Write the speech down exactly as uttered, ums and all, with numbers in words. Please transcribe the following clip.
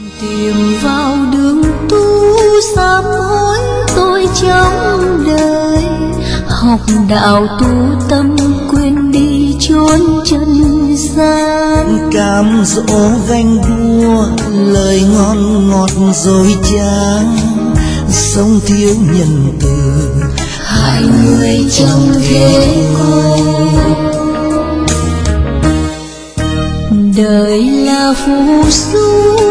tìm vào đường tu sám hối tôi trong đời, học đạo tu tâm quên đi chốn trần gian. Cám dỗ ganh đua lời ngon ngọt dối trá, sống thiếu nhân từ hai người trong thế cô. Đời là phù du